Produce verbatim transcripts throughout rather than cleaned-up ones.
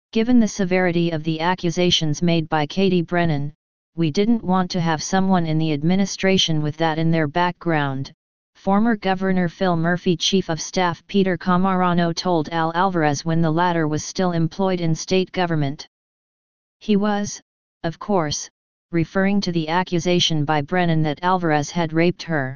Given the severity of the accusations made by Katie Brennan, we didn't want to have someone in the administration with that in their background, former Governor Phil Murphy Chief of Staff Peter Camarano told Al Alvarez when the latter was still employed in state government. He was, of course, referring to the accusation by Brennan that Alvarez had raped her.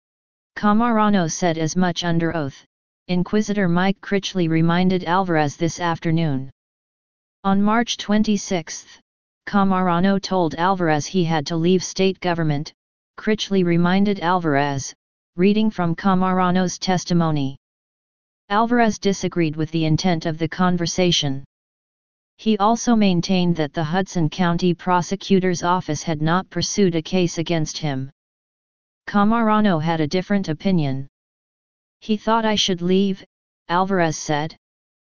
Camarano said as much under oath. Inquisitor Mike Critchley reminded Alvarez this afternoon. On March twenty-sixth, Camarano told Alvarez he had to leave state government, Critchley reminded Alvarez, reading from Camarano's testimony. Alvarez disagreed with the intent of the conversation. He also maintained that the Hudson County Prosecutor's Office had not pursued a case against him. Camarano had a different opinion. He thought I should leave, Alvarez said.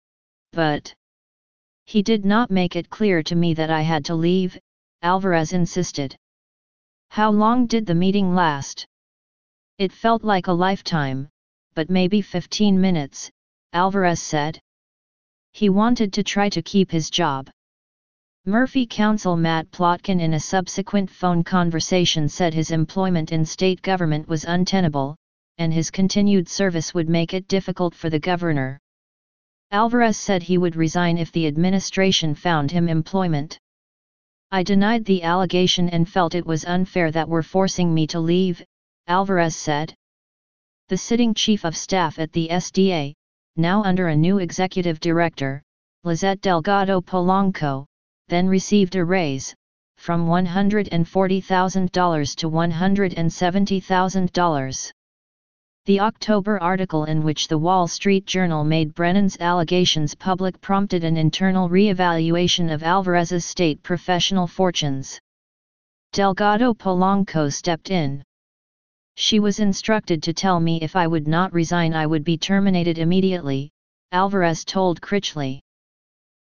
But he did not make it clear to me that I had to leave, Alvarez insisted. How long did the meeting last? It felt like a lifetime, but maybe fifteen minutes, Alvarez said. He wanted to try to keep his job. Murphy counsel Matt Plotkin in a subsequent phone conversation said his employment in state government was untenable, and his continued service would make it difficult for the governor. Alvarez said he would resign if the administration found him employment. I denied the allegation and felt it was unfair that were forcing me to leave, Alvarez said. The sitting chief of staff at the S D A, now under a new executive director, Lizette Delgado Polanco, then received a raise, from one hundred forty thousand dollars to one hundred seventy thousand dollars. The October article in which the Wall Street Journal made Brennan's allegations public prompted an internal re-evaluation of Alvarez's state professional fortunes. Delgado Polanco stepped in. She was instructed to tell me if I would not resign I would be terminated immediately, Alvarez told Critchley.